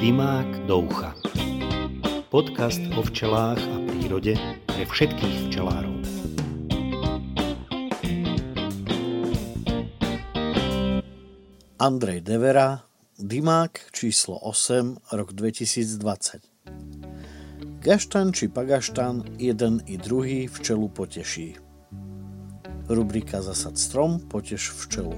Dymák do ucha. Podcast o včelách a prírode pre všetkých včelárov. Andrej Devera, Dymák číslo 8, rok 2020. Gaštan či pagaštan, jeden i druhý včelu poteší. Rubrika Zasad strom, poteš včelu.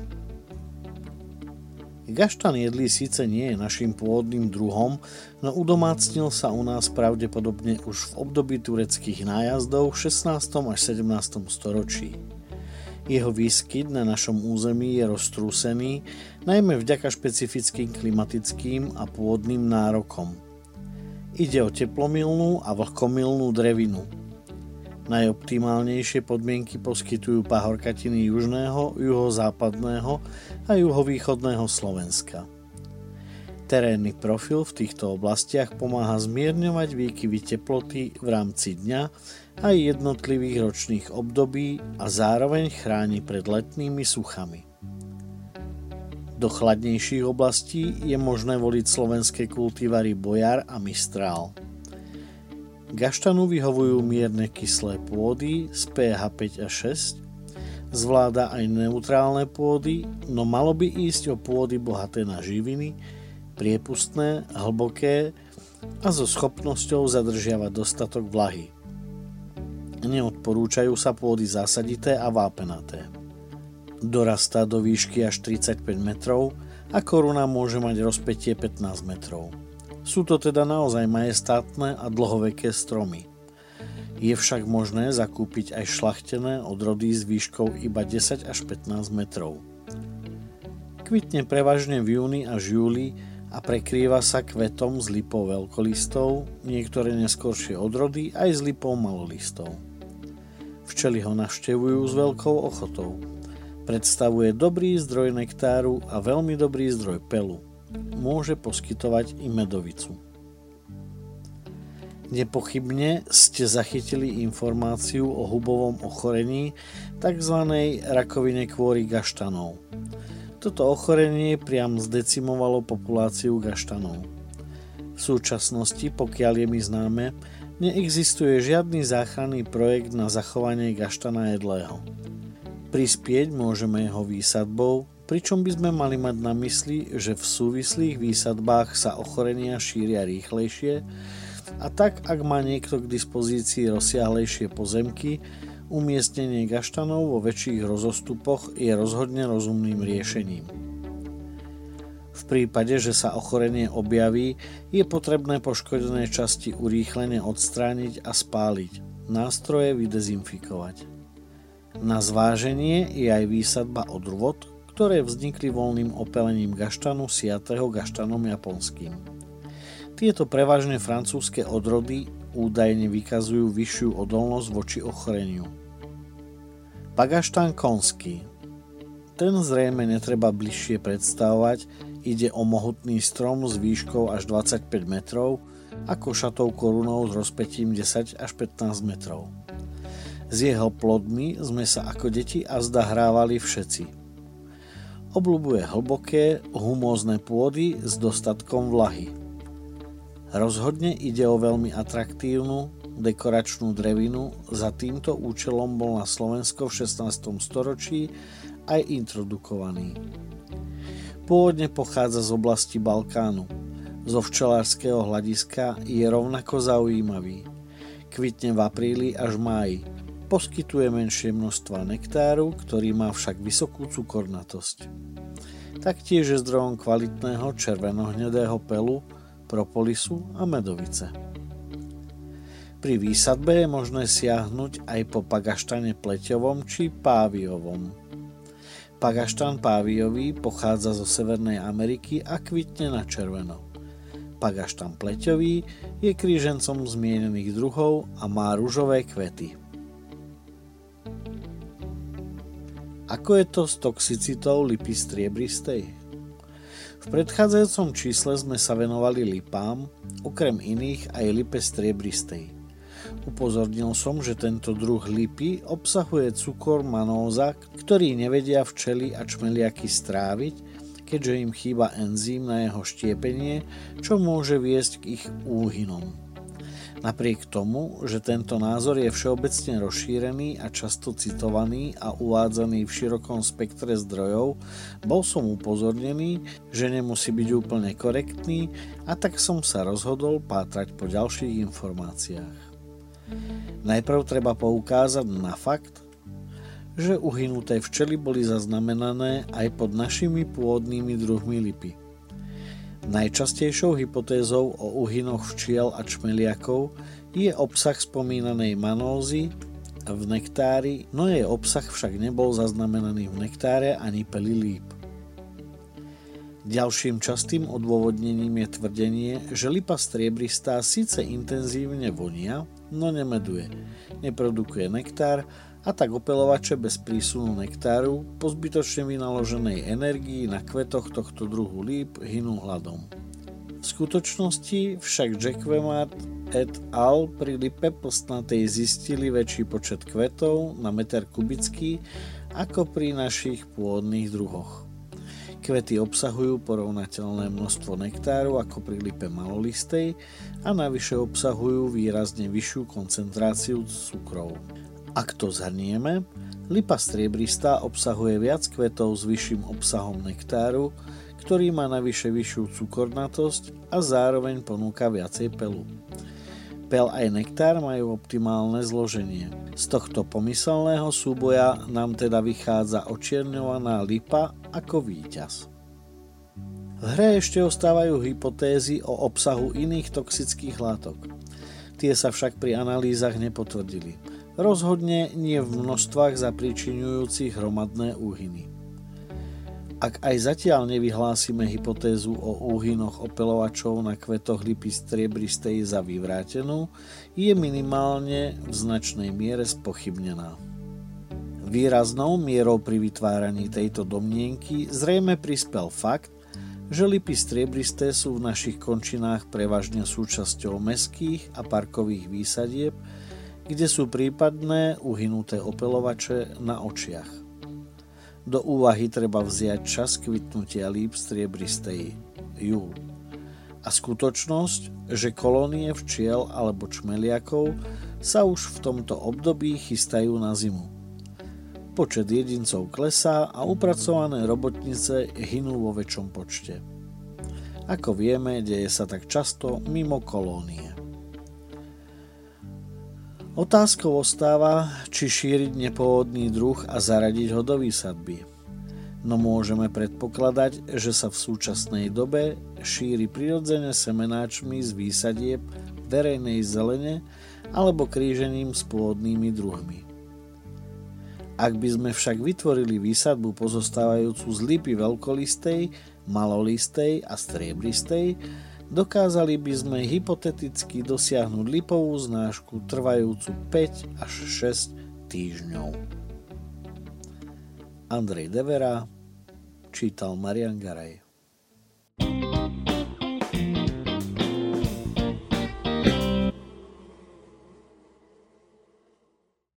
Gaštan jedlý síce nie je našim pôvodným druhom, no udomácnil sa u nás pravdepodobne už v období tureckých nájazdov v 16. až 17. storočí. Jeho výskyt na našom území je roztrúsený, najmä vďaka špecifickým klimatickým a pôdnym nárokom. Ide o teplomilnú a vlhkomilnú drevinu. Najoptimálnejšie podmienky poskytujú pahorkatiny južného, juhozápadného a juhovýchodného Slovenska. Terénny profil v týchto oblastiach pomáha zmierňovať výkyvy teploty v rámci dňa aj jednotlivých ročných období a zároveň chráni pred letnými suchami. Do chladnejších oblastí je možné voliť slovenské kultivary Bojar a Mistral. Gaštanu vyhovujú mierne kyslé pôdy z pH 5 a 6, zvláda aj neutrálne pôdy, no malo by ísť o pôdy bohaté na živiny, priepustné, hlboké a so schopnosťou zadržiavať dostatok vlahy. Neodporúčajú sa pôdy zásadité a vápenaté. Dorastá do výšky až 35 metrov a koruna môže mať rozpätie 15 metrov. Sú to teda naozaj majestátne a dlhoveké stromy. Je však možné zakúpiť aj šľachtené odrody s výškou iba 10 až 15 metrov. Kvitne prevažne v júni až júli a prekrýva sa kvetom z lipov veľkolistov, niektoré neskoršie odrody aj s lipou malolistov. Včely ho navštevujú s veľkou ochotou. Predstavuje dobrý zdroj nektáru a veľmi dobrý zdroj pelu. Môže poskytovať i medovicu. Nepochybne ste zachytili informáciu o hubovom ochorení, tzv. Rakovine kôry gaštanov. Toto ochorenie priam zdecimovalo populáciu gaštanov. V súčasnosti, pokiaľ je mi známe, neexistuje žiadny záchranný projekt na zachovanie gaštana jedlého. Prispieť môžeme jeho výsadbou, pričom by sme mali mať na mysli, že v súvislých výsadbách sa ochorenia šíria rýchlejšie a tak, ak má niekto k dispozícii rozsiahlejšie pozemky, umiestnenie gaštanov vo väčších rozostupoch je rozhodne rozumným riešením. V prípade, že sa ochorenie objaví, je potrebné poškodené časti urýchlene odstrániť a spáliť, nástroje vydezinfikovať. Na zváženie je aj výsadba odrôd, ktoré vznikli voľným opelením gaštanu siatého gaštanom japonským. Tieto prevažne francúzske odrody údajne vykazujú vyššiu odolnosť voči ochoreniu. Pagaštan konský. Ten zrejme netreba bližšie predstavovať, ide o mohutný strom s výškou až 25 metrov a košatou korunou s rozpätím 10 až 15 metrov. S jeho plodmi sme sa ako deti azda hrávali všetci. Obľubuje hlboké, humózne pôdy s dostatkom vlahy. Rozhodne ide o veľmi atraktívnu, dekoračnú drevinu, za týmto účelom bol na Slovensko v 16. storočí aj introdukovaný. Pôvodne pochádza z oblasti Balkánu. Zo včelárskeho hľadiska je rovnako zaujímavý. Kvitne v apríli až máji. Poskytuje menšie množstva nektáru, ktorý má však vysokú cukornatosť. Taktiež je zdrojom kvalitného červenohnedého pelu, propolisu a medovice. Pri výsadbe je možné siahnuť aj po pagaštane pleťovom či páviovom. Pagaštan páviový pochádza zo Severnej Ameriky a kvitne na červeno. Pagaštan pleťový je krížencom zmienených druhov a má ružové kvety. Ako je to s toxicitou lipy striebristej? V predchádzajúcom čísle sme sa venovali lipám, okrem iných aj lipe striebristej. Upozornil som, že tento druh lipy obsahuje cukor manóza, ktorý nevedia včely a čmeliaky stráviť, keďže im chýba enzym na jeho štiepenie, čo môže viesť k ich úhynom. Napriek tomu, že tento názor je všeobecne rozšírený a často citovaný a uvádzaný v širokom spektre zdrojov, bol som upozornený, že nemusí byť úplne korektný, a tak som sa rozhodol pátrať po ďalších informáciách. Najprv treba poukázať na fakt, že uhynuté včely boli zaznamenané aj pod našimi pôvodnými druhmi lipy. Najčastejšou hypotézou o uhynoch včiel a čmeliakov je obsah spomínanej manózy v nektári, no jej obsah však nebol zaznamenaný v nektáre ani peli líp. Ďalším častým odôvodnením je tvrdenie, že lipa striebristá síce intenzívne vonia, no nemeduje, neprodukuje nektár, a tak opeľovače bez prísunu nektáru po zbytočne vynaloženej energii na kvetoch tohto druhu líp hynú hladom. V skutočnosti však Jacquemart et al. Pri lipe plstnatej zistili väčší počet kvetov na meter kubický ako pri našich pôvodných druhoch. Kvety obsahujú porovnateľné množstvo nektáru ako pri lipe malolistej a navyše obsahujú výrazne vyššiu koncentráciu cukrov. Ak to zhrnieme, lipa striebristá obsahuje viac kvetov s vyšším obsahom nektáru, ktorý má navyše vyššiu cukornatosť a zároveň ponúka viacej pelu. Pel aj nektár majú optimálne zloženie. Z tohto pomyselného súboja nám teda vychádza očierňovaná lipa ako víťaz. V hre ešte ostávajú hypotézy o obsahu iných toxických látok. Tie sa však pri analýzach nepotvrdili. Rozhodne nie v množstvách zapríčinujúcich hromadné úhyny. Ak aj zatiaľ nevyhlásime hypotézu o úhynoch opeľovačov na kvetoch lipy striebristej za vyvrátenú, je minimálne v značnej miere spochybnená. Výraznou mierou pri vytváraní tejto domnienky zrejme prispel fakt, že lipy striebristé sú v našich končinách prevažne súčasťou mestských a parkových výsadieb, kde sú prípadné uhynuté opeľovače na očiach. Do úvahy treba vziať čas kvitnutia líp striebristej júl a skutočnosť, že kolónie včiel alebo čmeliakov sa už v tomto období chystajú na zimu. Počet jedincov klesá a upracované robotnice hynú vo väčšom počte. Ako vieme, deje sa tak často mimo kolónie. Otázkou ostáva, či šíriť nepôvodný druh a zaradiť ho do výsadby. No môžeme predpokladať, že sa v súčasnej dobe šíri prirodzene semenáčmi z výsadieb verejnej zelene alebo krížením s pôvodnými druhmi. Ak by sme však vytvorili výsadbu pozostávajúcu z lipy veľkolistej, malolistej a striebristej, dokázali by sme hypoteticky dosiahnuť lipovú znášku trvajúcu 5 až 6 týždňov. Andrej Devera čítal Marian Garaj.